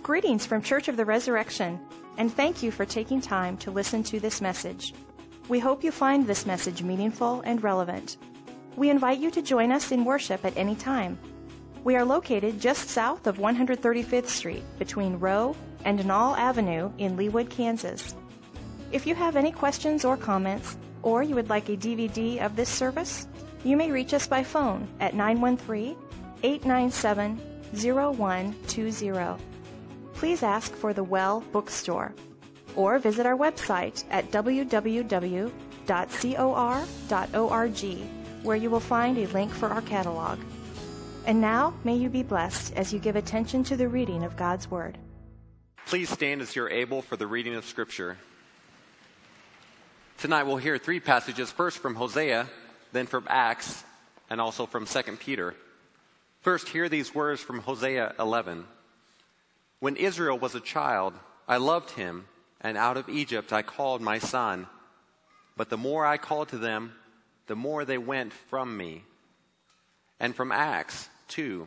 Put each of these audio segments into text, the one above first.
Greetings from Church of the Resurrection, and thank you for taking time to listen to this message. We hope you find this message meaningful and relevant. We invite you to join us in worship at any time. We are located just south of 135th Street between Rowe and Knoll Avenue in Leawood, Kansas. If you have any questions or comments, or you would like a DVD of this service, you may reach us by phone at 913-897-0120. Please ask for the Well Bookstore, or visit our website at www.cor.org, where you will find a link for our catalog. And now, may you be blessed as you give attention to the reading of God's Word. Please stand as you're able for the reading of Scripture. Tonight we'll hear three passages, first from Hosea, then from Acts, and also from 2 Peter. First, hear these words from Hosea 11. When Israel was a child, I loved him, and out of Egypt I called my son. But the more I called to them, the more they went from me. And from Acts 2,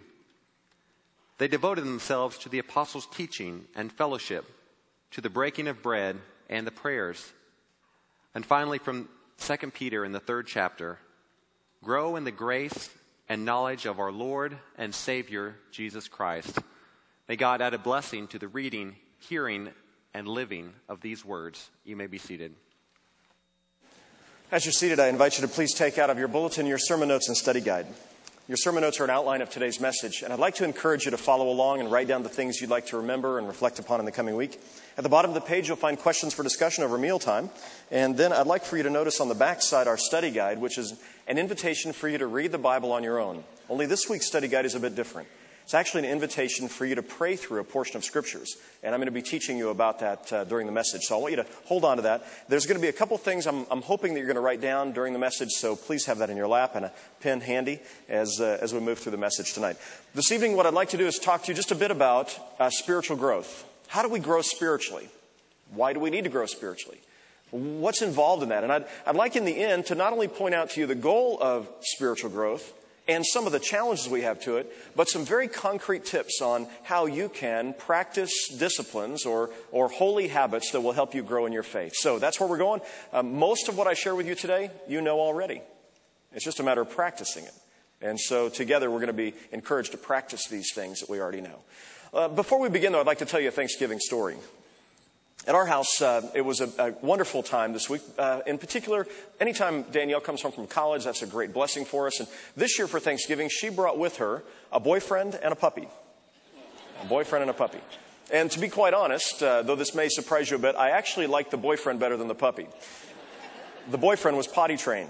they devoted themselves to the apostles' teaching and fellowship, to the breaking of bread and the prayers. And finally, from 2 Peter in the 3rd chapter, grow in the grace and knowledge of our Lord and Savior, Jesus Christ. May God add a blessing to the reading, hearing, and living of these words. You may be seated. As you're seated, I invite you to please take out of your bulletin your sermon notes and study guide. Your sermon notes are an outline of today's message, and I'd like to encourage you to follow along and write down the things you'd like to remember and reflect upon in the coming week. At the bottom of the page, you'll find questions for discussion over mealtime, and then I'd like for you to notice on the back side our study guide, which is an invitation for you to read the Bible on your own. Only this week's study guide is a bit different. It's actually an invitation for you to pray through a portion of Scriptures. And I'm going to be teaching you about that during the message. So I want you to hold on to that. There's going to be a couple things I'm hoping that you're going to write down during the message. So please have that in your lap and a pen handy as we move through the message tonight. This evening, what I'd like to do is talk to you just a bit about spiritual growth. How do we grow spiritually? Why do we need to grow spiritually? What's involved in that? And I'd like in the end to not only point out to you the goal of spiritual growth, and some of the challenges we have to it, but some very concrete tips on how you can practice disciplines or holy habits that will help you grow in your faith. So that's where we're going. Most of what I share with you today, you know already. It's just a matter of practicing it. And so together we're going to be encouraged to practice these things that we already know. Before we begin, though, I'd like to tell you a Thanksgiving story. At our house, it was a wonderful time this week. In particular, anytime Danielle comes home from college, that's a great blessing for us. And this year for Thanksgiving, she brought with her a boyfriend and a puppy. A boyfriend and a puppy. And to be quite honest, though this may surprise you a bit, I actually liked the boyfriend better than the puppy. The boyfriend was potty trained.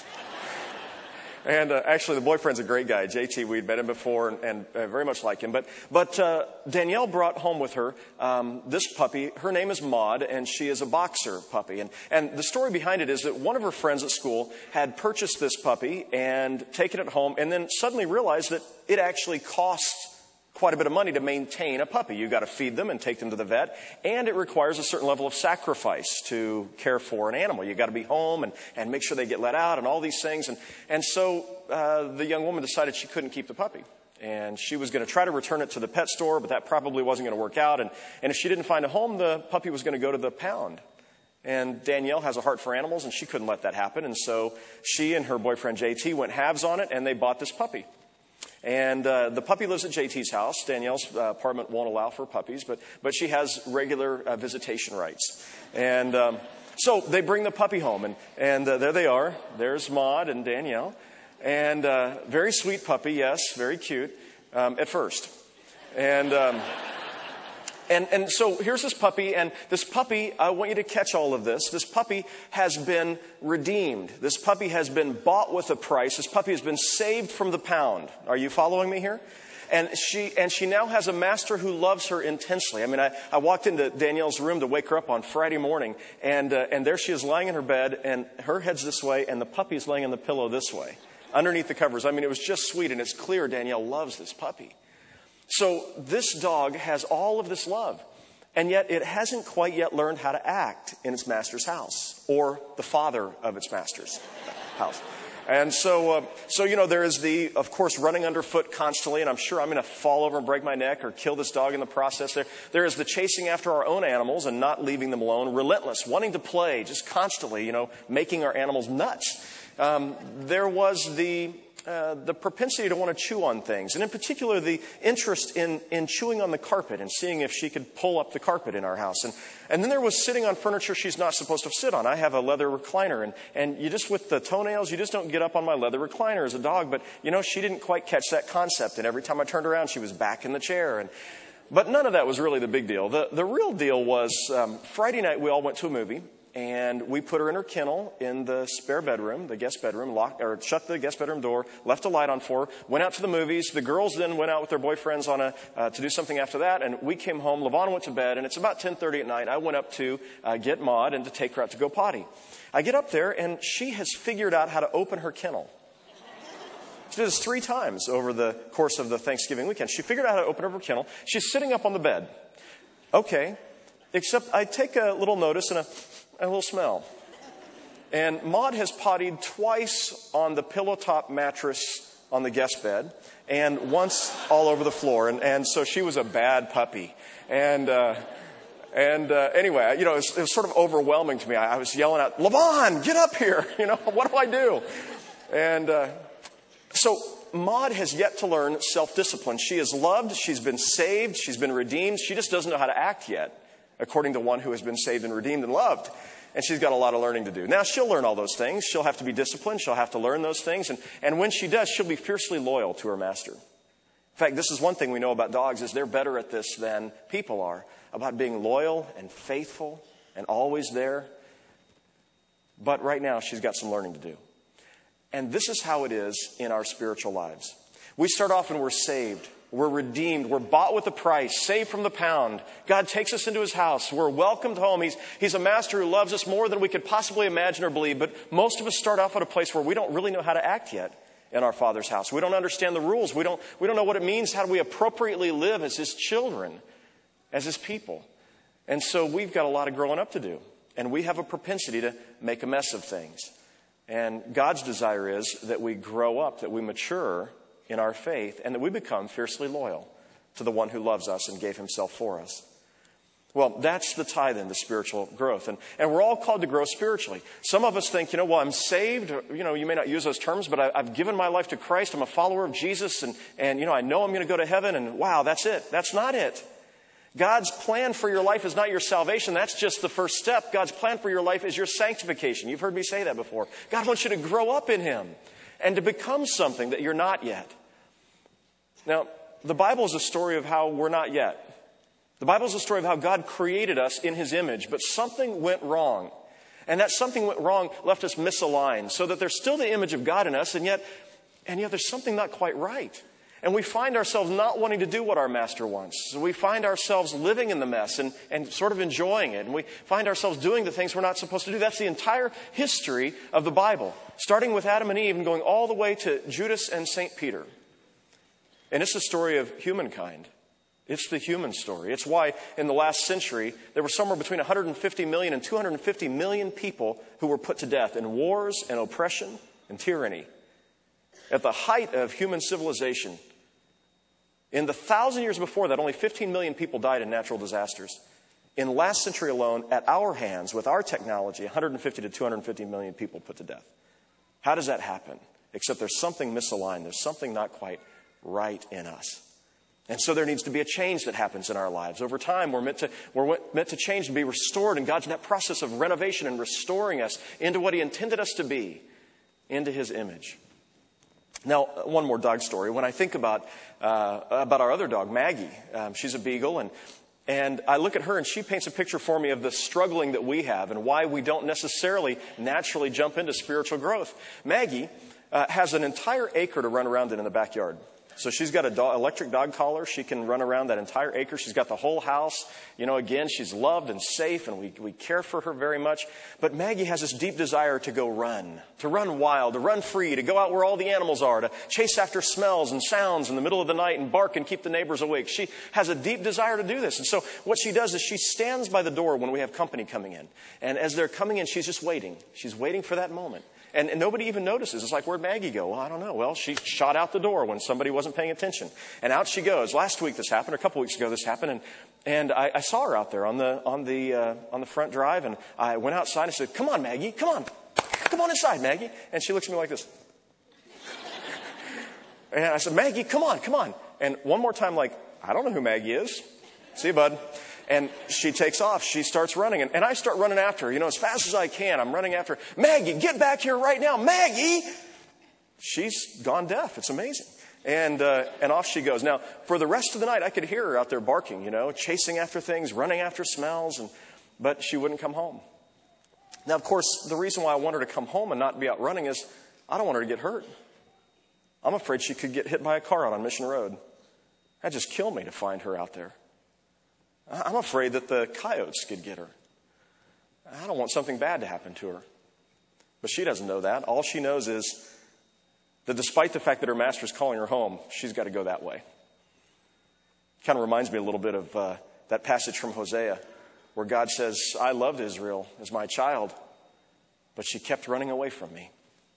And actually, the boyfriend's a great guy. JT, we'd met him before and very much like him. But Danielle brought home with her this puppy. Her name is Maud, and she is a boxer puppy. And the story behind it is that one of her friends at school had purchased this puppy and taken it home and then suddenly realized that it actually costs quite a bit of money to maintain a puppy. You've got to feed them and take them to the vet, and it requires a certain level of sacrifice to care for an animal. You've got to be home and make sure they get let out and all these things. And so the young woman decided she couldn't keep the puppy. And she was going to try to return it to the pet store, but that probably wasn't going to work out. And if she didn't find a home, the puppy was going to go to the pound. And Danielle has a heart for animals, and she couldn't let that happen. And so she and her boyfriend JT went halves on it, and they bought this puppy. And the puppy lives at JT's house. Danielle's apartment won't allow for puppies, but she has regular visitation rights. And so they bring the puppy home, and there they are. There's Maud and Danielle. And very sweet puppy, yes, very cute at first. And so here's this puppy, and this puppy, I want you to catch all of this. This puppy has been redeemed. This puppy has been bought with a price. This puppy has been saved from the pound. Are you following me here? And she now has a master who loves her intensely. I mean, I walked into Danielle's room to wake her up on Friday morning, and there she is lying in her bed, and her head's this way, and the puppy's laying on the pillow this way, underneath the covers. I mean, it was just sweet, and it's clear Danielle loves this puppy. So this dog has all of this love, and yet it hasn't quite yet learned how to act in its master's house or the father of its master's house. And so there is of course, running underfoot constantly, and I'm sure I'm going to fall over and break my neck or kill this dog in the process. There is the chasing after our own animals and not leaving them alone, relentless, wanting to play, just constantly, making our animals nuts. There was the propensity to want to chew on things, and in particular, the interest in chewing on the carpet and seeing if she could pull up the carpet in our house. And then there was sitting on furniture she's not supposed to sit on. I have a leather recliner, and you just, with the toenails, you just don't get up on my leather recliner as a dog. But, she didn't quite catch that concept, and every time I turned around, she was back in the chair. But none of that was really the big deal. The real deal was Friday night we all went to a movie. And we put her in her kennel in the spare bedroom, the guest bedroom, shut the guest bedroom door, left a light on for her, went out to the movies. The girls then went out with their boyfriends to do something after that. And we came home. LaVon went to bed, and it's about 10:30 at night. I went up to get Maud and to take her out to go potty. I get up there, and she has figured out how to open her kennel. She did this 3 times over the course of the Thanksgiving weekend. She figured out how to open up her kennel. She's sitting up on the bed. Okay, except I take a little notice and a little smell. And Maud has pottied twice on the pillow top mattress on the guest bed and once all over the floor. And so she was a bad puppy. And anyway, it was sort of overwhelming to me. I was yelling out, LaVon, get up here. What do I do? And so Maud has yet to learn self-discipline. She is loved. She's been saved. She's been redeemed. She just doesn't know how to act yet, according to one who has been saved and redeemed and loved. And she's got a lot of learning to do. Now, she'll learn all those things. She'll have to be disciplined. She'll have to learn those things. And when she does, she'll be fiercely loyal to her master. In fact, this is one thing we know about dogs, is they're better at this than people are, about being loyal and faithful and always there. But right now, she's got some learning to do. And this is how it is in our spiritual lives. We start off and we're saved. We're redeemed. We're bought with a price, saved from the pound. God takes us into his house. We're welcomed home. He's a master who loves us more than we could possibly imagine or believe. But most of us start off at a place where we don't really know how to act yet in our Father's house. We don't understand the rules. We don't know what it means. How do we appropriately live as his children, as his people? And so we've got a lot of growing up to do. And we have a propensity to make a mess of things. And God's desire is that we grow up, that we mature in our faith, and that we become fiercely loyal to the one who loves us and gave himself for us. Well, that's the tie then to spiritual growth. And we're all called to grow spiritually. Some of us think, I'm saved. You may not use those terms, but I've given my life to Christ. I'm a follower of Jesus. And I know I'm going to go to heaven. And wow, that's it. That's not it. God's plan for your life is not your salvation. That's just the first step. God's plan for your life is your sanctification. You've heard me say that before. God wants you to grow up in him and to become something that you're not yet. Now, the Bible is a story of how we're not yet. The Bible is a story of how God created us in his image, but something went wrong. And that something went wrong left us misaligned, so that there's still the image of God in us, and yet there's something not quite right. And we find ourselves not wanting to do what our master wants. So we find ourselves living in the mess and sort of enjoying it. And we find ourselves doing the things we're not supposed to do. That's the entire history of the Bible, starting with Adam and Eve and going all the way to Judas and St. Peter. And it's the story of humankind. It's the human story. It's why in the last century, there were somewhere between 150 million and 250 million people who were put to death in wars and oppression and tyranny. At the height of human civilization, in the 1,000 years before that, only 15 million people died in natural disasters. In the last century alone, at our hands, with our technology, 150 to 250 million people put to death. How does that happen? Except there's something misaligned. There's something not quite right in us. And so there needs to be a change that happens in our lives. Over time, we're meant to change and be restored. And God's in that process of renovation and restoring us into what he intended us to be, into his image. Now, one more dog story. When I think about our other dog, Maggie, she's a beagle, and I look at her and she paints a picture for me of the struggling that we have and why we don't necessarily naturally jump into spiritual growth. Maggie has an entire acre to run around in the backyard. So she's got an electric dog collar. She can run around that entire acre. She's got the whole house. Again, she's loved and safe, and we care for her very much. But Maggie has this deep desire to go run wild, to run free, to go out where all the animals are, to chase after smells and sounds in the middle of the night and bark and keep the neighbors awake. She has a deep desire to do this. And so what she does is she stands by the door when we have company coming in. And as they're coming in, she's just waiting. She's waiting for that moment. And nobody even notices. It's like, where'd Maggie go? Well, I don't know. Well, she shot out the door when somebody wasn't paying attention. And out she goes. Last week this happened, or a couple weeks ago this happened, and I saw her out there on the front drive, and I went outside and said, come on, Maggie, come on. Come on inside, Maggie. And she looks at me like this. And I said, Maggie, come on, come on. And one more time, like, I don't know who Maggie is. See you, bud. And she takes off. She starts running. And I start running after her, as fast as I can. I'm running after her. Maggie, get back here right now. Maggie! She's gone deaf. It's amazing. And off she goes. Now, for the rest of the night, I could hear her out there barking, chasing after things, running after smells. But she wouldn't come home. Now, of course, the reason why I want her to come home and not be out running is I don't want her to get hurt. I'm afraid she could get hit by a car out on Mission Road. That'd just kill me to find her out there. I'm afraid that the coyotes could get her. I don't want something bad to happen to her. But she doesn't know that. All she knows is that despite the fact that her master's calling her home, she's got to go that way. Kind of reminds me a little bit of that passage from Hosea where God says, I loved Israel as my child, but she kept running away from me.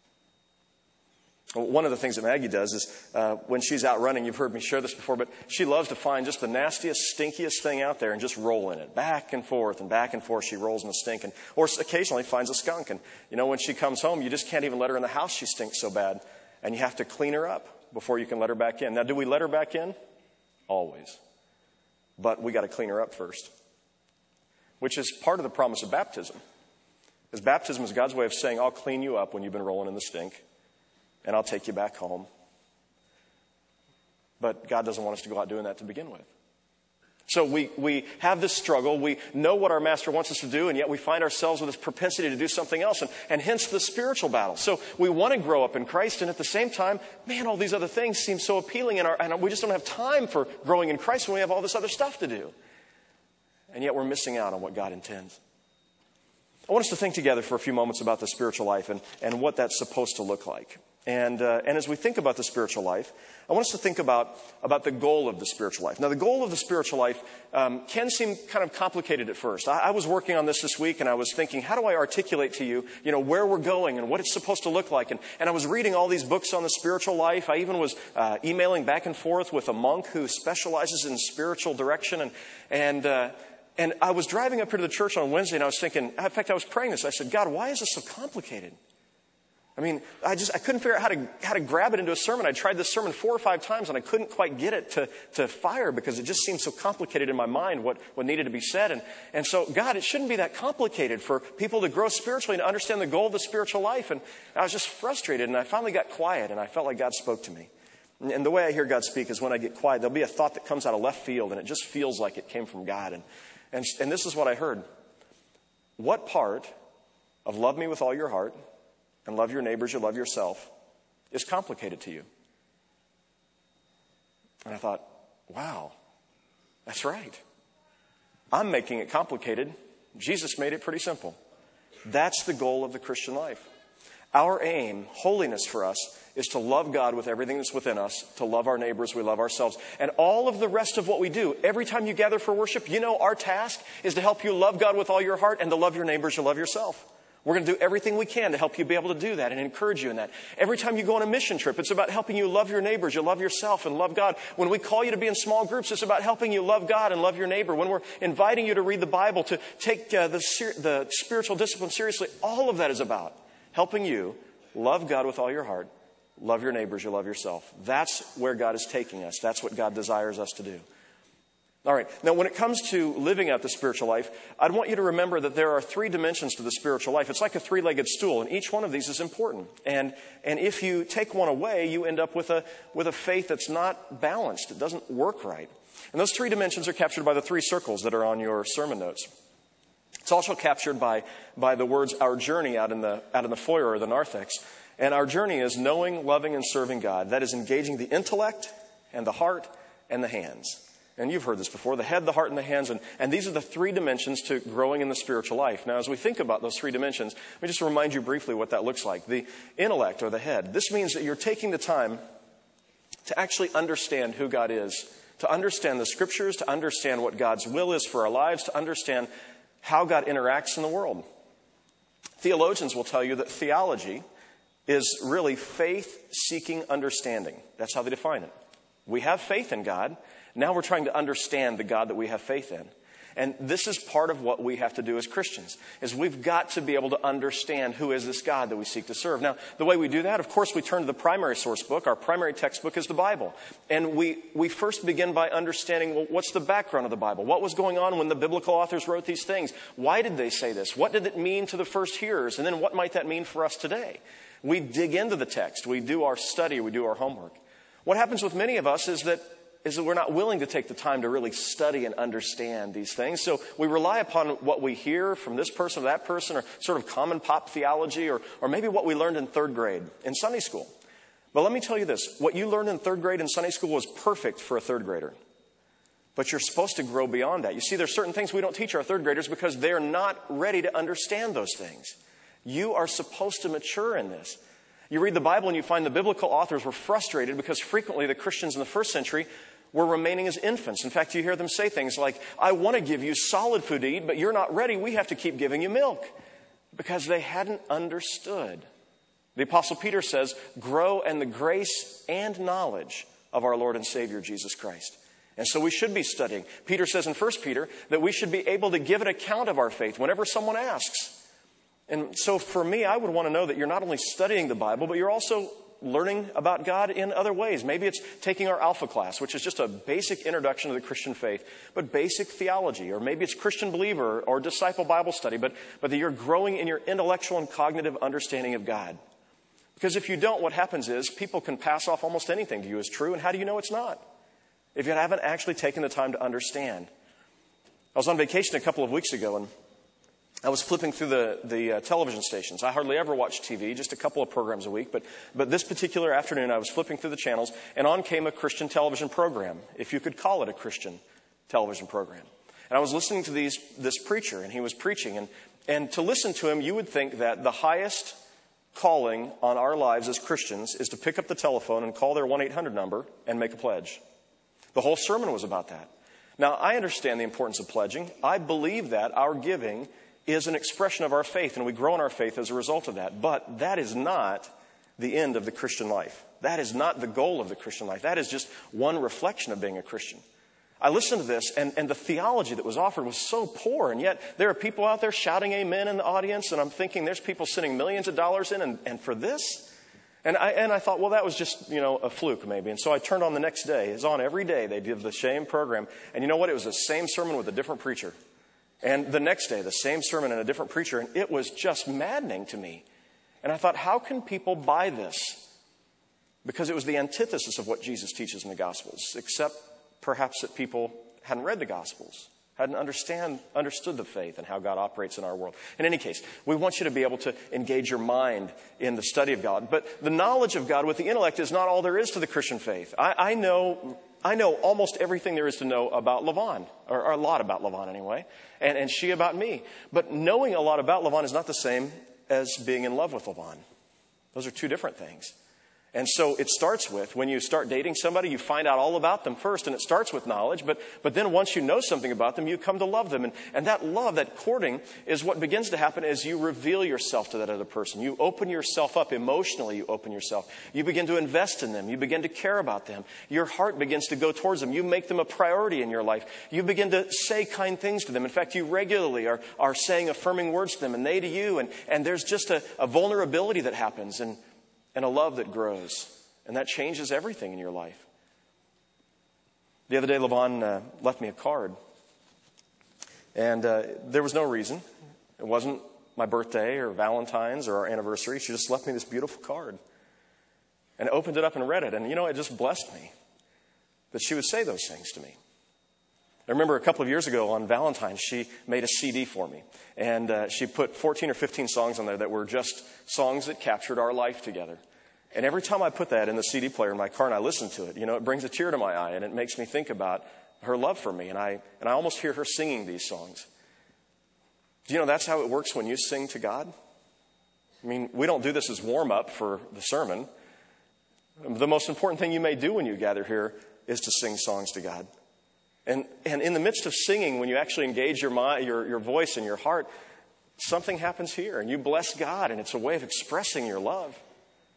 One of the things that Maggie does is when she's out running, you've heard me share this before, but she loves to find just the nastiest, stinkiest thing out there and just roll in it. Back and forth she rolls in the stink. Or occasionally finds a skunk. And, when she comes home, you just can't even let her in the house. She stinks so bad. And you have to clean her up before you can let her back in. Now, do we let her back in? Always. But we got to clean her up first. Which is part of the promise of baptism. Because baptism is God's way of saying, I'll clean you up when you've been rolling in the stink. And I'll take you back home. But God doesn't want us to go out doing that to begin with. So we have this struggle. We know what our master wants us to do, and yet we find ourselves with this propensity to do something else, and hence the spiritual battle. So we want to grow up in Christ, and at the same time, man, all these other things seem so appealing, and we just don't have time for growing in Christ when we have all this other stuff to do. And yet we're missing out on what God intends. I want us to think together for a few moments about the spiritual life and what that's supposed to look like. And as we think about the spiritual life, I want us to think about the goal of the spiritual life. Now, the goal of the spiritual life can seem kind of complicated at first. I was working on this week, and I was thinking, how do I articulate to you, where we're going and what it's supposed to look like? And I was reading all these books on the spiritual life. I even was emailing back and forth with a monk who specializes in spiritual direction. And I was driving up here to the church on Wednesday, and I was thinking, in fact, I was praying this. I said, God, why is this so complicated? I mean, I couldn't figure out how to grab it into a sermon. I tried this sermon 4 or 5 times, and I couldn't quite get it to fire because it just seemed so complicated in my mind what needed to be said. And so, God, it shouldn't be that complicated for people to grow spiritually and to understand the goal of the spiritual life. And I was just frustrated, and I finally got quiet, and I felt like God spoke to me. And the way I hear God speak is when I get quiet, there'll be a thought that comes out of left field, and it just feels like it came from God. And this is what I heard. What part of love me with all your heart and love your neighbors, you love yourself, is complicated to you? And I thought, wow, that's right. I'm making it complicated. Jesus made it pretty simple. That's the goal of the Christian life. Our aim, holiness for us, is to love God with everything that's within us, to love our neighbors, we love ourselves. And all of the rest of what we do, every time you gather for worship, our task is to help you love God with all your heart and to love your neighbors, you love yourself. We're going to do everything we can to help you be able to do that and encourage you in that. Every time you go on a mission trip, it's about helping you love your neighbors, you love yourself, and love God. When we call you to be in small groups, it's about helping you love God and love your neighbor. When we're inviting you to read the Bible, to take the spiritual discipline seriously, all of that is about helping you love God with all your heart, love your neighbors, you love yourself. That's where God is taking us. That's what God desires us to do. All right. Now, when it comes to living out the spiritual life, I'd want you to remember that there are 3 dimensions to the spiritual life. It's like a 3-legged stool, and each one of these is important. And if you take one away, you end up with a faith that's not balanced. It doesn't work right. And those 3 dimensions are captured by the 3 circles that are on your sermon notes. It's also captured by the words "our journey" out in the foyer or the narthex. And our journey is knowing, loving, and serving God. That is engaging the intellect and the heart and the hands. And you've heard this before, the head, the heart, and the hands. And these are the 3 dimensions to growing in the spiritual life. Now, as we think about those 3 dimensions, let me just remind you briefly what that looks like. The intellect, or the head. This means that you're taking the time to actually understand who God is, to understand the Scriptures, to understand what God's will is for our lives, to understand how God interacts in the world. Theologians will tell you that theology is really faith-seeking understanding. That's how they define it. We have faith in God. Now we're trying to understand the God that we have faith in. And this is part of what we have to do as Christians, is we've got to be able to understand who is this God that we seek to serve. Now, the way we do that, of course, we turn to the primary source book. Our primary textbook is the Bible. And we first begin by understanding, well, what's the background of the Bible? What was going on when the biblical authors wrote these things? Why did they say this? What did it mean to the first hearers? And then what might that mean for us today? We dig into the text. We do our study. We do our homework. What happens with many of us is that we're not willing to take the time to really study and understand these things. So we rely upon what we hear from this person or that person, or sort of common pop theology, or maybe what we learned in third grade in Sunday school. But let me tell you this. What you learned in third grade in Sunday school was perfect for a third grader. But you're supposed to grow beyond that. You see, there's certain things we don't teach our third graders because they're not ready to understand those things. You are supposed to mature in this. You read the Bible and you find the biblical authors were frustrated because frequently the Christians in the first century were remaining as infants. In fact, you hear them say things like, I want to give you solid food to eat, but you're not ready. We have to keep giving you milk. Because they hadn't understood. The Apostle Peter says, grow in the grace and knowledge of our Lord and Savior, Jesus Christ. And so we should be studying. Peter says in 1 Peter that we should be able to give an account of our faith whenever someone asks. And so for me, I would want to know that you're not only studying the Bible, but you're also learning about God in other ways. Maybe it's taking our Alpha class, which is just a basic introduction to the Christian faith, but basic theology. Or maybe it's Christian Believer or Disciple Bible Study, but that you're growing in your intellectual and cognitive understanding of God. Because if you don't, what happens is people can pass off almost anything to you as true, and how do you know it's not? If you haven't actually taken the time to understand. I was on vacation a couple of weeks ago, and I was flipping through the television stations. I hardly ever watch TV, just a couple of programs a week. But this particular afternoon, I was flipping through the channels, and on came a Christian television program, if you could call it a Christian television program. And I was listening to this preacher, and he was preaching. And to listen to him, you would think that the highest calling on our lives as Christians is to pick up the telephone and call their 1-800 number and make a pledge. The whole sermon was about that. Now, I understand the importance of pledging. I believe that our giving is an expression of our faith, and we grow in our faith as a result of that. But that is not the end of the Christian life. That is not the goal of the Christian life. That is just one reflection of being a Christian. I listened to this, and the theology that was offered was so poor, and yet there are people out there shouting amen in the audience, and I'm thinking there's people sending millions of dollars in, and for this? And I thought, well, that was just, a fluke maybe. And so I turned on the next day. It's on every day. They did the same program. And you know what? It was the same sermon with a different preacher. And the next day, the same sermon and a different preacher. And it was just maddening to me. And I thought, how can people buy this? Because it was the antithesis of what Jesus teaches in the Gospels, except perhaps that people hadn't read the Gospels, hadn't understood the faith and how God operates in our world. In any case, we want you to be able to engage your mind in the study of God. But the knowledge of God with the intellect is not all there is to the Christian faith. I know almost everything there is to know about LaVon, or a lot about LaVon anyway, and she about me. But knowing a lot about LaVon is not the same as being in love with LaVon. Those are two different things. And so it starts with, when you start dating somebody, you find out all about them first, and it starts with knowledge. But then once you know something about them, you come to love them. And that love, that courting, is what begins to happen as you reveal yourself to that other person. You open yourself up emotionally. You open yourself. You begin to invest in them. You begin to care about them. Your heart begins to go towards them. You make them a priority in your life. You begin to say kind things to them. In fact, you regularly are saying affirming words to them, and they to you. And there's just a vulnerability that happens, and a love that grows. And that changes everything in your life. The other day, LaVon left me a card. And there was no reason. It wasn't my birthday or Valentine's or our anniversary. She just left me this beautiful card. And I opened it up and read it. And, it just blessed me that she would say those things to me. I remember a couple of years ago on Valentine's, she made a CD for me. And she put 14 or 15 songs on there that were just songs that captured our life together. And every time I put that in the CD player in my car and I listen to it, it brings a tear to my eye, and it makes me think about her love for me. And I almost hear her singing these songs. Do you know that's how it works when you sing to God? I mean, we don't do this as warm-up for the sermon. The most important thing you may do when you gather here is to sing songs to God. And in the midst of singing, when you actually engage your mind, your voice and your heart, something happens here, and you bless God, and it's a way of expressing your love.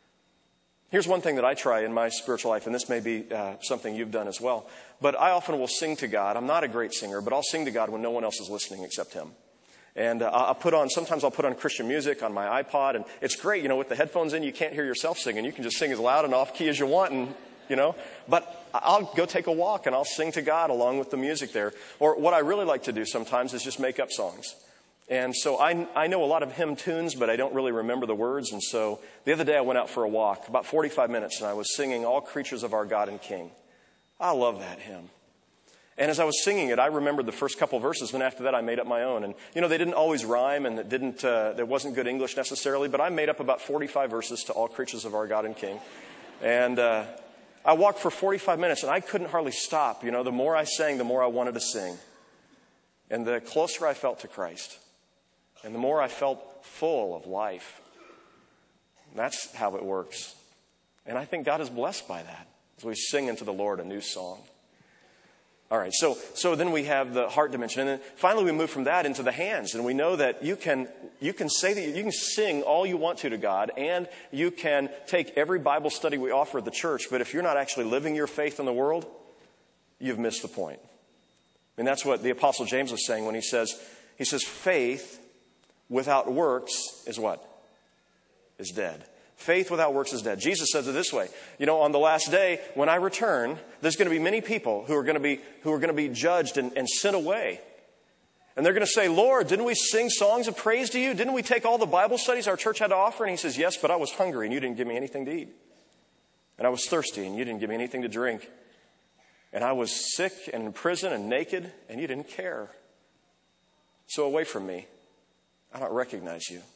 Here's one thing that I try in my spiritual life, and this may be something you've done as well. But I often will sing to God. I'm not a great singer, but I'll sing to God when no one else is listening except Him. And sometimes I'll put on Christian music on my iPod, and it's great, with the headphones in, you can't hear yourself singing. You can just sing as loud and off key as you want, and but I'll go take a walk and I'll sing to God along with the music there. Or what I really like to do sometimes is just make up songs. And so I know a lot of hymn tunes, but I don't really remember the words. And so the other day I went out for a walk, about 45 minutes, and I was singing All Creatures of Our God and King. I love that hymn. And as I was singing it, I remembered the first couple verses, and after that I made up my own. And, they didn't always rhyme, and there wasn't good English necessarily, but I made up about 45 verses to All Creatures of Our God and King. And I walked for 45 minutes, and I couldn't hardly stop. The more I sang, the more I wanted to sing. And the closer I felt to Christ. And the more I felt full of life. That's how it works. And I think God is blessed by that as we sing into the Lord a new song. All right, so then we have the heart dimension. And then finally we move from that into the hands. And we know that you can say that you can sing all you want to God, and you can take every Bible study we offer at the church, but if you're not actually living your faith in the world, you've missed the point. And that's what the Apostle James was saying when he says faith without works is what? Is dead. Faith without works is dead. Jesus says it this way. On the last day, when I return, there's going to be many people who are going to be judged and sent away. And they're going to say, Lord, didn't we sing songs of praise to you? Didn't we take all the Bible studies our church had to offer? And he says, yes, but I was hungry and you didn't give me anything to eat. And I was thirsty and you didn't give me anything to drink. And I was sick and in prison and naked and you didn't care. So away from me. I don't recognize you.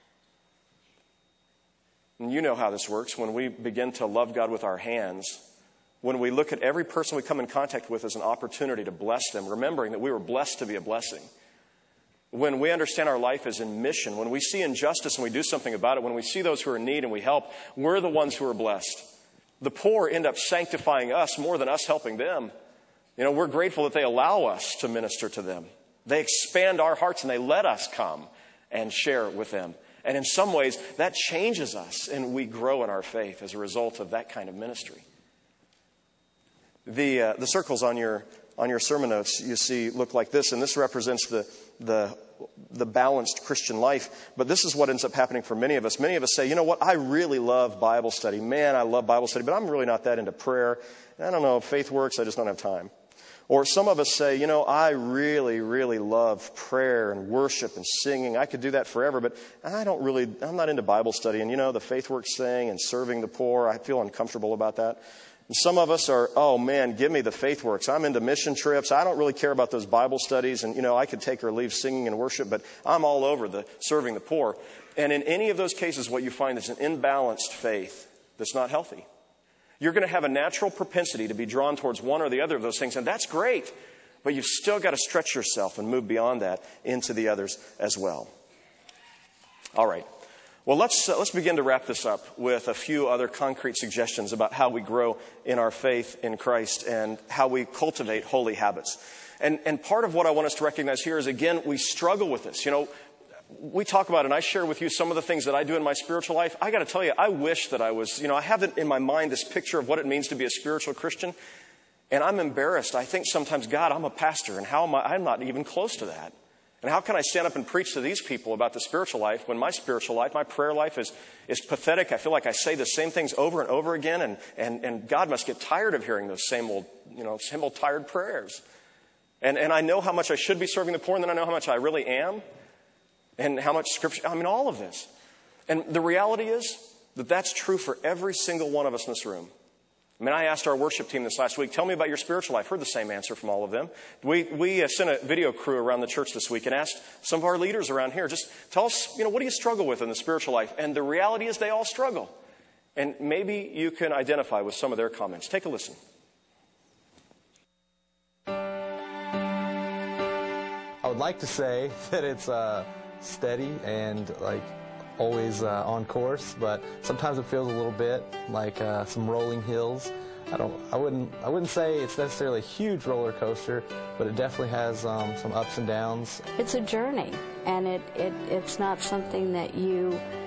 And you know how this works. When we begin to love God with our hands, when we look at every person we come in contact with as an opportunity to bless them, remembering that we were blessed to be a blessing. When we understand our life is in mission, when we see injustice and we do something about it, when we see those who are in need and we help, we're the ones who are blessed. The poor end up sanctifying us more than us helping them. We're grateful that they allow us to minister to them. They expand our hearts and they let us come and share with them. And in some ways, that changes us, and we grow in our faith as a result of that kind of ministry. The circles on your sermon notes you see look like this, and this represents the balanced Christian life. But this is what ends up happening for many of us. Many of us say, you know what, I really love Bible study. Man, I love Bible study, but I'm really not that into prayer. I don't know if faith works, I just don't have time. Or some of us say, I really, really love prayer and worship and singing. I could do that forever, but I'm not into Bible study. And the faith works thing and serving the poor, I feel uncomfortable about that. And some of us are, oh man, give me the faith works. I'm into mission trips. I don't really care about those Bible studies. And, I could take or leave singing and worship, but I'm all over the serving the poor. And in any of those cases, what you find is an imbalanced faith that's not healthy. You're going to have a natural propensity to be drawn towards one or the other of those things, and that's great. But you've still got to stretch yourself and move beyond that into the others as well. All right. Well, let's begin to wrap this up with a few other concrete suggestions about how we grow in our faith in Christ and how we cultivate holy habits. And part of what I want us to recognize here is, again, we struggle with this. We talk about it, and I share with you some of the things that I do in my spiritual life. I got to tell you, I wish that I was, I have in my mind this picture of what it means to be a spiritual Christian, and I'm embarrassed. I think sometimes, God, I'm a pastor, and how am I'm not even close to that. And how can I stand up and preach to these people about the spiritual life when my spiritual life, my prayer life is pathetic? I feel like I say the same things over and over again, and God must get tired of hearing those same old tired prayers. And I know how much I should be serving the poor, and then I know how much I really am. And how much Scripture, all of this. And the reality is that that's true for every single one of us in this room. I asked our worship team this last week, tell me about your spiritual life. Heard the same answer from all of them. We sent a video crew around the church this week and asked some of our leaders around here, just tell us, what do you struggle with in the spiritual life? And the reality is they all struggle. And maybe you can identify with some of their comments. Take a listen. I would like to say that it's steady and always on course, but sometimes it feels a little bit like some rolling hills. I wouldn't say it's necessarily a huge roller coaster, but it definitely has some ups and downs. It's a journey, and it's not something that you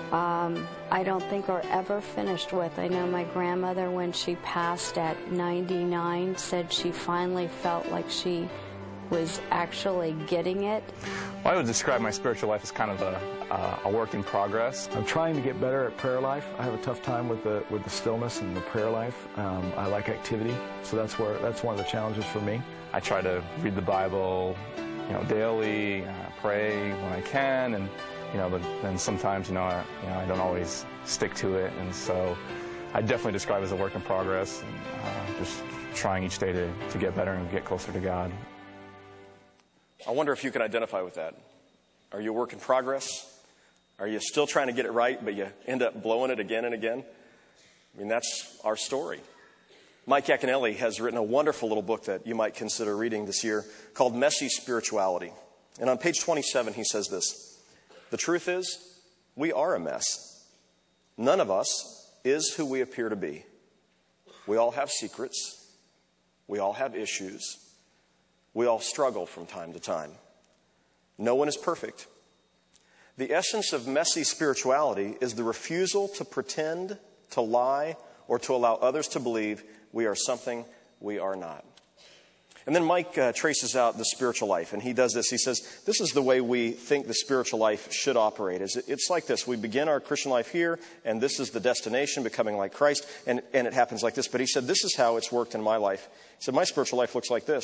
I don't think are ever finished with. I know my grandmother, when she passed at 99, said she finally felt like she was actually getting it. Well, I would describe my spiritual life as kind of a work in progress. I'm trying to get better at prayer life. I have a tough time with the stillness and the prayer life. I like activity, so that's one of the challenges for me. I try to read the Bible, daily, pray when I can, and but then sometimes I don't always stick to it, and so I definitely describe it as a work in progress, and just trying each day to get better and get closer to God. I wonder if you can identify with that. Are you a work in progress? Are you still trying to get it right, but you end up blowing it again and again? I mean, that's our story. Mike Yaconelli has written a wonderful little book that you might consider reading this year called Messy Spirituality. And on page 27, he says this: "The truth is, we are a mess. None of us is who we appear to be. We all have secrets. We all have issues. We all struggle from time to time. No one is perfect. The essence of messy spirituality is the refusal to pretend, to lie, or to allow others to believe we are something we are not." And then Mike traces out the spiritual life, and he does this. He says, this is the way we think the spiritual life should operate. It's like this. We begin our Christian life here, and this is the destination, becoming like Christ, and it happens like this. But he said, this is how it's worked in my life. He said, my spiritual life looks like this.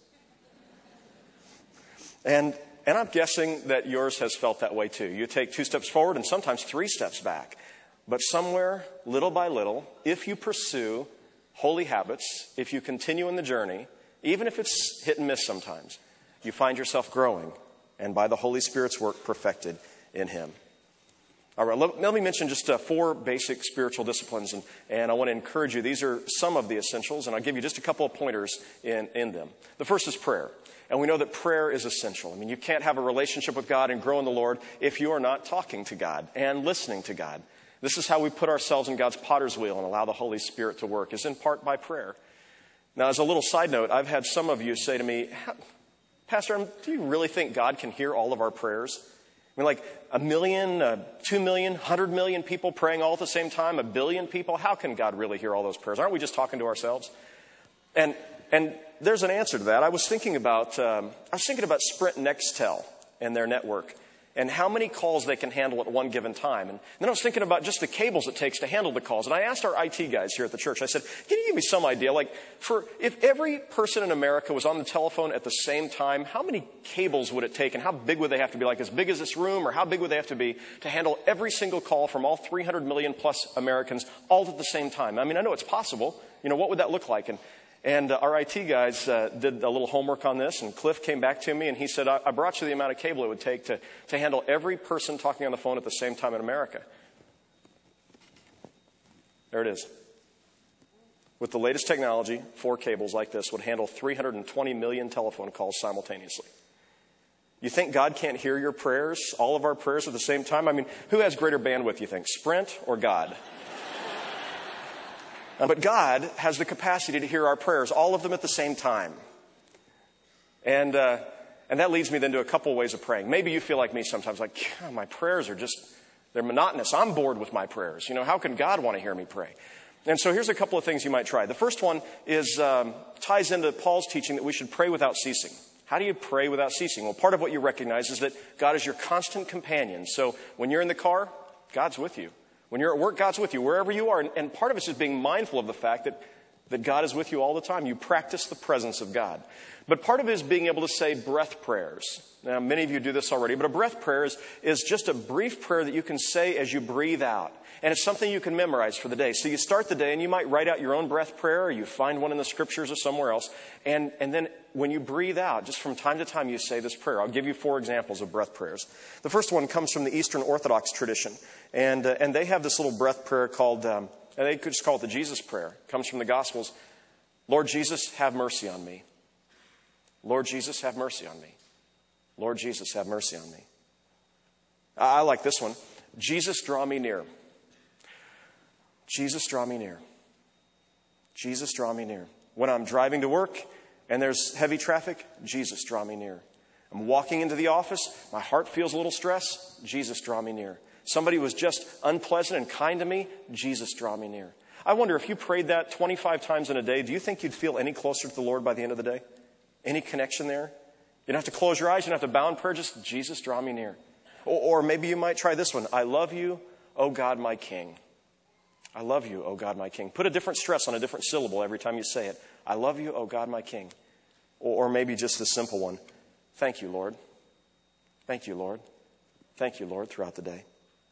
And I'm guessing that yours has felt that way too. You take 2 steps forward and sometimes 3 steps back. But somewhere, little by little, if you pursue holy habits, if you continue in the journey, even if it's hit and miss sometimes, you find yourself growing and by the Holy Spirit's work perfected in Him. All right, let me mention just 4 basic spiritual disciplines, and I want to encourage you. These are some of the essentials, and I'll give you just a couple of pointers in them. The first is prayer. And we know that prayer is essential. I mean, you can't have a relationship with God and grow in the Lord if you are not talking to God and listening to God. This is how we put ourselves in God's potter's wheel and allow the Holy Spirit to work, is in part by prayer. Now, as a little side note, I've had some of you say to me, Pastor, do you really think God can hear all of our prayers? I mean, like 1 million, 2 million, 100 million people praying all at the same time, 1 billion people. How can God really hear all those prayers? Aren't we just talking to ourselves? And there's an answer to that. I was thinking about Sprint Nextel and their network and how many calls they can handle at one given time. And then I was thinking about just the cables it takes to handle the calls. And I asked our IT guys here at the church, I said, can you give me some idea? Like, if every person in America was on the telephone at the same time, how many cables would it take and how big would they have to be? Like as big as this room, or how big would they have to be to handle every single call from all 300 million plus Americans all at the same time? I mean, I know it's possible. What would that look like? And our IT guys did a little homework on this, and Cliff came back to me, and he said, I brought you the amount of cable it would take to handle every person talking on the phone at the same time in America. There it is. With the latest technology, 4 cables like this would handle 320 million telephone calls simultaneously. You think God can't hear your prayers, all of our prayers at the same time? I mean, who has greater bandwidth, you think, Sprint or God? But God has the capacity to hear our prayers, all of them at the same time. And that leads me then to a couple ways of praying. Maybe you feel like me sometimes, like, my prayers are they're monotonous. I'm bored with my prayers. How can God want to hear me pray? And so here's a couple of things you might try. The first one is ties into Paul's teaching that we should pray without ceasing. How do you pray without ceasing? Well, part of what you recognize is that God is your constant companion. So when you're in the car, God's with you. When you're at work, God's with you wherever you are. And part of it is just being mindful of the fact that God is with you all the time. You practice the presence of God. But part of it is being able to say breath prayers. Now, many of you do this already, but a breath prayer is just a brief prayer that you can say as you breathe out. And it's something you can memorize for the day. So you start the day and you might write out your own breath prayer, or you find one in the scriptures or somewhere else. And then when you breathe out, just from time to time you say this prayer. I'll give you 4 examples of breath prayers. The first one comes from the Eastern Orthodox tradition. And they have this little breath prayer called, and they could just call it the Jesus prayer. It comes from the Gospels. Lord Jesus, have mercy on me. Lord Jesus, have mercy on me. Lord Jesus, have mercy on me. I like this one. Jesus, draw me near. Jesus, draw me near. Jesus, draw me near. When I'm driving to work and there's heavy traffic, Jesus, draw me near. I'm walking into the office, my heart feels a little stress, Jesus, draw me near. Somebody was just unpleasant and kind to me, Jesus, draw me near. I wonder if you prayed that 25 times in a day, do you think you'd feel any closer to the Lord by the end of the day? Any connection there? You don't have to close your eyes. You don't have to bow in prayer. Just, Jesus, draw me near. Or maybe you might try this one. I love you, O God, my King. I love you, O God, my King. Put a different stress on a different syllable every time you say it. I love you, O God, my King. Or maybe just the simple one. Thank you, Lord. Thank you, Lord. Thank you, Lord, throughout the day.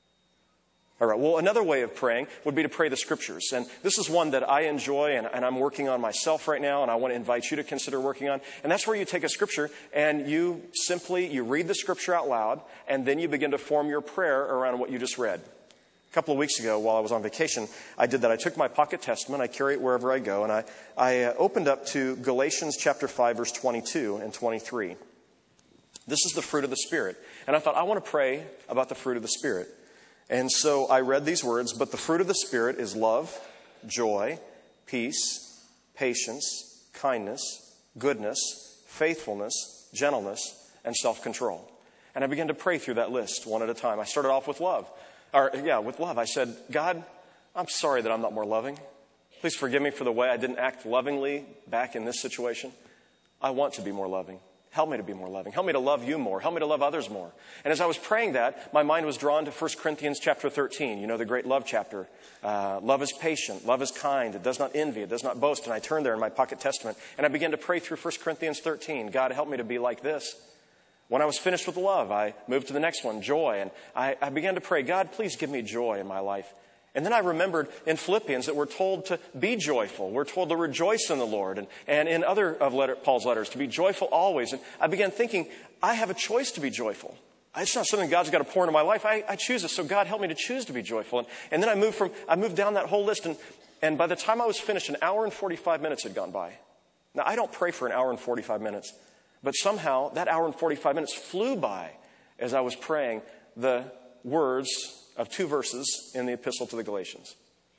All right, well, another way of praying would be to pray the Scriptures. And this is one that I enjoy and I'm working on myself right now, and I want to invite you to consider working on. And that's where you take a Scripture and you read the Scripture out loud, and then you begin to form your prayer around what you just read. A couple of weeks ago, while I was on vacation, I did that. I took my pocket testament, I carry it wherever I go, and I opened up to Galatians chapter 5, verse 22 and 23. This is the fruit of the Spirit. And I thought, I want to pray about the fruit of the Spirit. And so I read these words, but the fruit of the Spirit is love, joy, peace, patience, kindness, goodness, faithfulness, gentleness, and self-control. And I began to pray through that list one at a time. I started off with love. With love. I said, God, I'm sorry that I'm not more loving. Please forgive me for the way I didn't act lovingly back in this situation. I want to be more loving. Help me to be more loving. Help me to love you more. Help me to love others more. And as I was praying that, my mind was drawn to 1 Corinthians chapter 13. You know, the great love chapter. Love is patient. Love is kind. It does not envy. It does not boast. And I turned there in my pocket testament, and I began to pray through 1 Corinthians 13. God, help me to be like this. When I was finished with love, I moved to the next one, joy. And I began to pray, God, please give me joy in my life. And then I remembered in Philippians that we're told to be joyful. We're told to rejoice in the Lord. And in other of Paul's letters, to be joyful always. And I began thinking, I have a choice to be joyful. It's not something God's got to pour into my life. I choose it. So God, help me to choose to be joyful. And then I moved down that whole list. And by the time I was finished, an hour and 45 minutes had gone by. Now, I don't pray for an hour and 45 minutes. But somehow, that hour and 45 minutes flew by as I was praying the words of 2 verses in the epistle to the Galatians.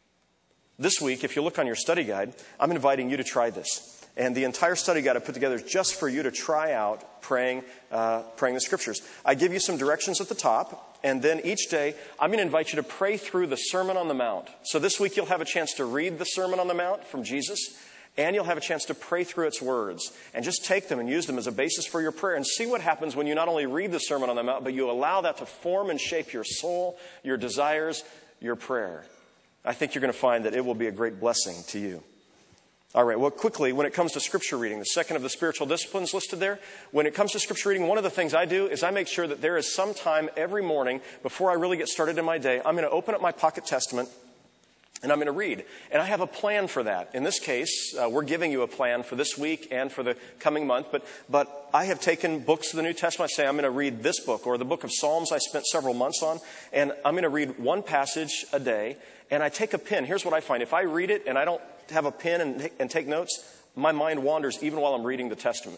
This week, if you look on your study guide, I'm inviting you to try this. And the entire study guide I put together is just for you to try out praying the Scriptures. I give you some directions at the top, and then each day, I'm going to invite you to pray through the Sermon on the Mount. So this week, you'll have a chance to read the Sermon on the Mount from Jesus, and you'll have a chance to pray through its words and just take them and use them as a basis for your prayer and see what happens when you not only read the Sermon on the Mount, but you allow that to form and shape your soul, your desires, your prayer. I think you're going to find that it will be a great blessing to you. All right, well, quickly, when it comes to Scripture reading, the second of the spiritual disciplines listed there, when it comes to Scripture reading, one of the things I do is I make sure that there is some time every morning before I really get started in my day. I'm going to open up my pocket testament, and I'm going to read. And I have a plan for that. In this case, we're giving you a plan for this week and for the coming month. But I have taken books of the New Testament. I say I'm going to read this book or the book of Psalms I spent several months on. And I'm going to read one passage a day. And I take a pen. Here's what I find. If I read it and I don't have a pen and take notes, my mind wanders even while I'm reading the Testament.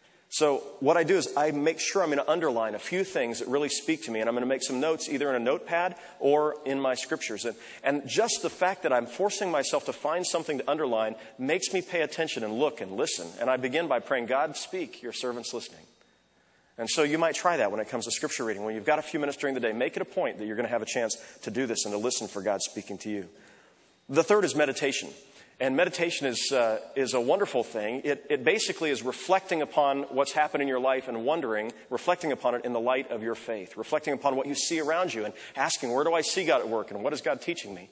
So what I do is I make sure I'm going to underline a few things that really speak to me, and I'm going to make some notes either in a notepad or in my Scriptures. And just the fact that I'm forcing myself to find something to underline makes me pay attention and look and listen. And I begin by praying, God, speak, your servant's listening. And so you might try that when it comes to Scripture reading. When you've got a few minutes during the day, make it a point that you're going to have a chance to do this and to listen for God speaking to you. The third is meditation. And meditation is a wonderful thing. It basically is reflecting upon what's happened in your life and reflecting upon it in the light of your faith, reflecting upon what you see around you and asking, where do I see God at work and what is God teaching me?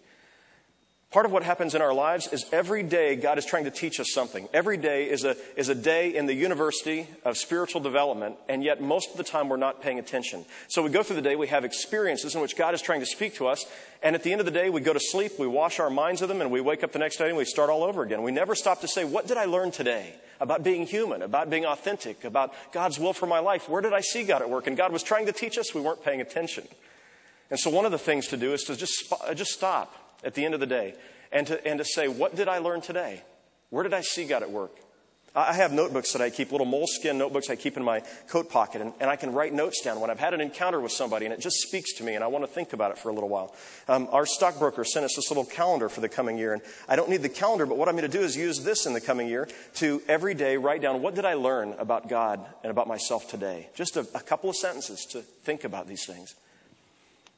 Part of what happens in our lives is every day God is trying to teach us something. Every day is a day in the university of spiritual development, and yet most of the time we're not paying attention. So we go through the day, we have experiences in which God is trying to speak to us, and at the end of the day we go to sleep, we wash our minds of them, and we wake up the next day and we start all over again. We never stop to say, what did I learn today about being human, about being authentic, about God's will for my life? Where did I see God at work? And God was trying to teach us, we weren't paying attention. And so one of the things to do is to just stop at the end of the day and to say, what did I learn today? Where did I see God at work? I have notebooks that I keep, little moleskin notebooks I keep in my coat pocket, and I can write notes down when I've had an encounter with somebody and it just speaks to me and I want to think about it for a little while. Our stockbroker sent us this little calendar for the coming year, and I don't need the calendar, but what I'm going to do is use this in the coming year to every day write down, what did I learn about God and about myself today? Just a couple of sentences to think about these things.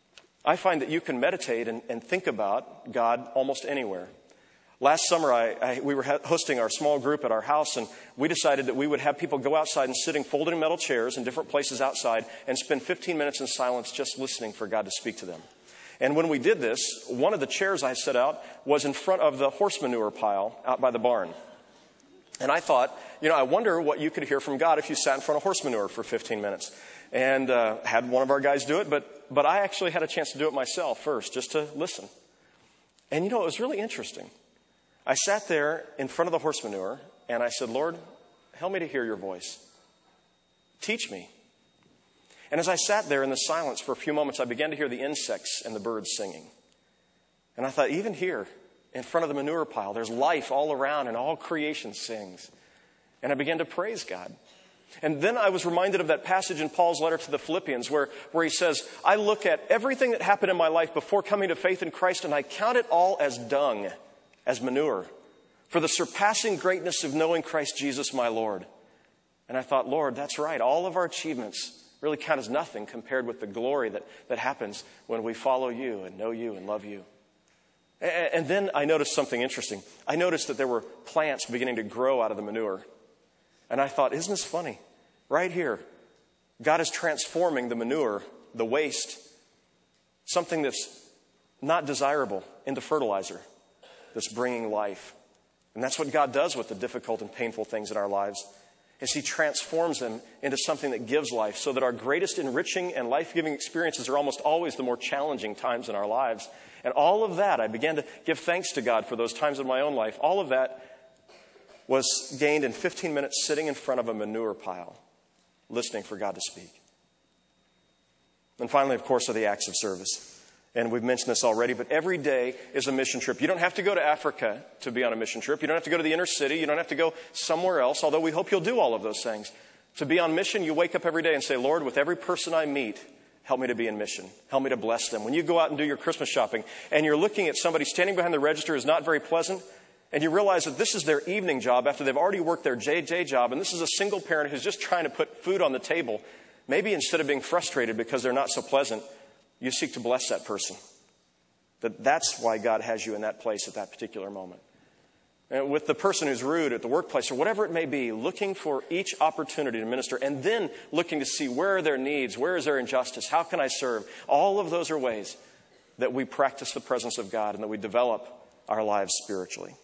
I find that you can meditate and think about God almost anywhere. Last summer, we were hosting our small group at our house, and we decided that we would have people go outside and sit in folding metal chairs in different places outside and spend 15 minutes in silence just listening for God to speak to them. And when we did this, one of the chairs I set out was in front of the horse manure pile out by the barn. And I thought, I wonder what you could hear from God if you sat in front of horse manure for 15 minutes. And had one of our guys do it, but I actually had a chance to do it myself first, just to listen. And it was really interesting. I sat there in front of the horse manure, and I said, Lord, help me to hear your voice. Teach me. And as I sat there in the silence for a few moments, I began to hear the insects and the birds singing. And I thought, even here, in front of the manure pile, there's life all around, and all creation sings. And I began to praise God. And then I was reminded of that passage in Paul's letter to the Philippians where he says, I look at everything that happened in my life before coming to faith in Christ, and I count it all as dung, as manure, for the surpassing greatness of knowing Christ Jesus my Lord. And I thought, Lord, that's right. All of our achievements really count as nothing compared with the glory that happens when we follow you and know you and love you. And then I noticed something interesting. I noticed that there were plants beginning to grow out of the manure. And I thought, isn't this funny? Right here, God is transforming the manure, the waste, something that's not desirable, into fertilizer that's bringing life. And that's what God does with the difficult and painful things in our lives, is He transforms them into something that gives life, so that our greatest enriching and life-giving experiences are almost always the more challenging times in our lives. And all of that, I began to give thanks to God for those times in my own life. All of that was gained in 15 minutes sitting in front of a manure pile, listening for God to speak. And finally, of course, are the acts of service. And we've mentioned this already, but every day is a mission trip. You don't have to go to Africa to be on a mission trip. You don't have to go to the inner city. You don't have to go somewhere else, although we hope you'll do all of those things. To be on mission, you wake up every day and say, Lord, with every person I meet, help me to be in mission. Help me to bless them. When you go out and do your Christmas shopping and you're looking at somebody standing behind the register who's not very pleasant, and you realize that this is their evening job after they've already worked their JJ job, and this is a single parent who's just trying to put food on the table, maybe instead of being frustrated because they're not so pleasant, you seek to bless that person. That's why God has you in that place at that particular moment. And with the person who's rude at the workplace or whatever it may be, looking for each opportunity to minister, and then looking to see where are their needs, where is their injustice, how can I serve? All of those are ways that we practice the presence of God and that we develop our lives spiritually.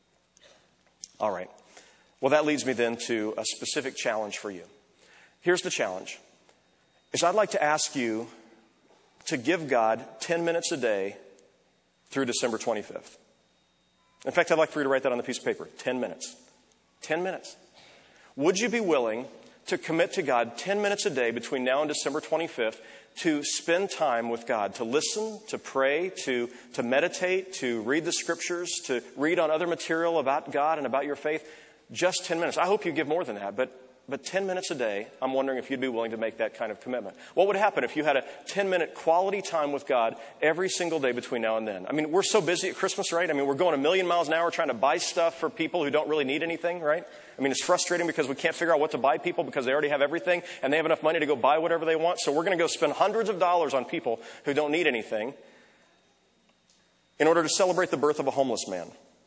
All right. Well, that leads me then to a specific challenge for you. Here's the challenge. I'd like to ask you to give God 10 minutes a day through December 25th. In fact, I'd like for you to write that on a piece of paper. 10 minutes. 10 minutes. Would you be willing to commit to God 10 minutes a day between now and December 25th to spend time with God, to listen, to pray, to meditate, to read the scriptures, to read on other material about God and about your faith? Just 10 minutes. I hope you give more than that, but 10 minutes a day, I'm wondering if you'd be willing to make that kind of commitment. What would happen if you had a 10-minute quality time with God every single day between now and then? I mean, we're so busy at Christmas, right? I mean, we're going a million miles an hour trying to buy stuff for people who don't really need anything, right? I mean, it's frustrating because we can't figure out what to buy people because they already have everything and they have enough money to go buy whatever they want. So we're going to go spend hundreds of dollars on people who don't need anything in order to celebrate the birth of a homeless man.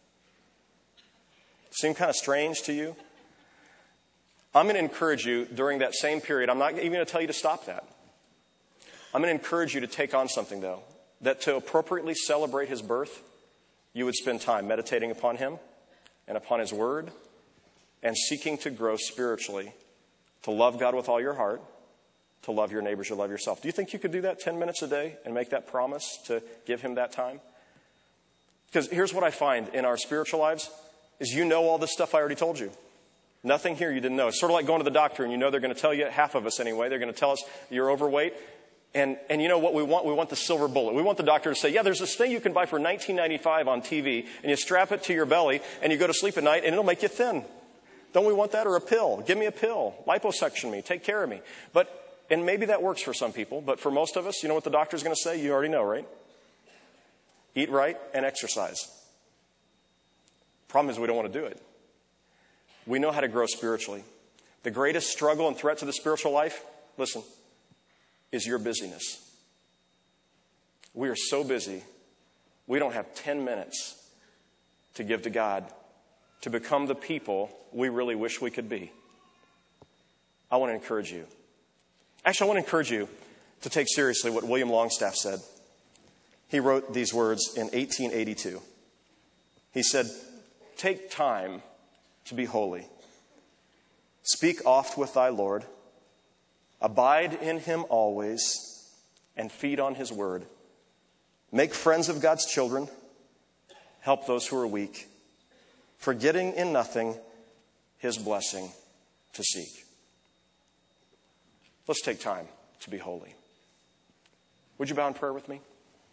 Seem kind of strange to you? I'm going to encourage you during that same period. I'm not even going to tell you to stop that. I'm going to encourage you to take on something, though, that to appropriately celebrate his birth, you would spend time meditating upon him and upon his word and seeking to grow spiritually, to love God with all your heart, to love your neighbors, to love yourself. Do you think you could do that 10 minutes a day and make that promise to give him that time? Because here's what I find in our spiritual lives is you know all this stuff I already told you. Nothing here you didn't know. It's sort of like going to the doctor and you know they're going to tell you, half of us anyway, they're going to tell us you're overweight. And you know what we want? We want the silver bullet. We want the doctor to say, yeah, there's this thing you can buy for $19.95 on TV and you strap it to your belly and you go to sleep at night and it'll make you thin. Don't we want that? Or a pill? Give me a pill. Liposuction me. Take care of me. And maybe that works for some people, but for most of us, you know what the doctor's going to say? You already know, right? Eat right and exercise. Problem is we don't want to do it. We know how to grow spiritually. The greatest struggle and threat to the spiritual life, listen, is your busyness. We are so busy, we don't have 10 minutes to give to God to become the people we really wish we could be. I want to encourage you. Actually, I want to encourage you to take seriously what William Longstaff said. He wrote these words in 1882. He said, "Take time to be holy. Speak oft with thy Lord. Abide in him always, and feed on his word. Make friends of God's children. Help those who are weak, forgetting in nothing his blessing to seek." Let's take time to be holy. Would you bow in prayer with me?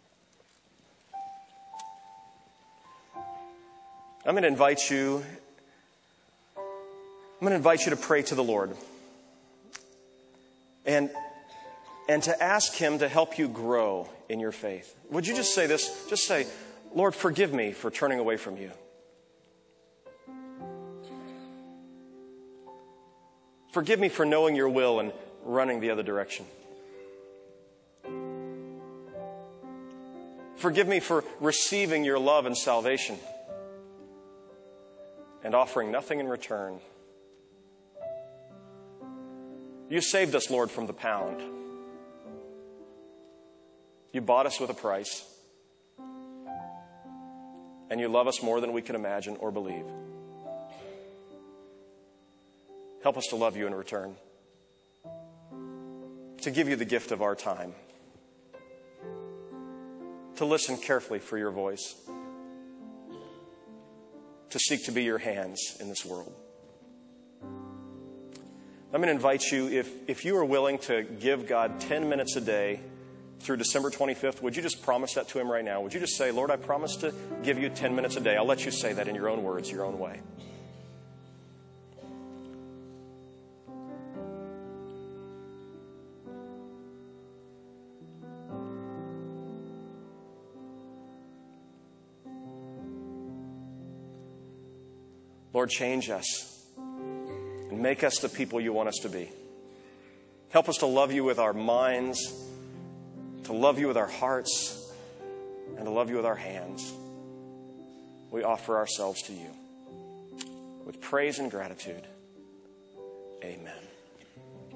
I'm going to invite you to pray to the Lord and to ask him to help you grow in your faith. Would you just say this? Just say, "Lord, forgive me for turning away from you. Forgive me for knowing your will and running the other direction. Forgive me for receiving your love and salvation and offering nothing in return. You saved us, Lord, from the pound. You bought us with a price. And you love us more than we can imagine or believe. Help us to love you in return. To give you the gift of our time. To listen carefully for your voice. To seek to be your hands in this world. I'm going to invite you, if you are willing to give God 10 minutes a day through December 25th, would you just promise that to him right now? Would you just say, "Lord, I promise to give you 10 minutes a day." I'll let you say that in your own words, your own way. Lord, change us and make us the people you want us to be. Help us to love you with our minds, to love you with our hearts, and to love you with our hands. We offer ourselves to you with praise and gratitude. Amen.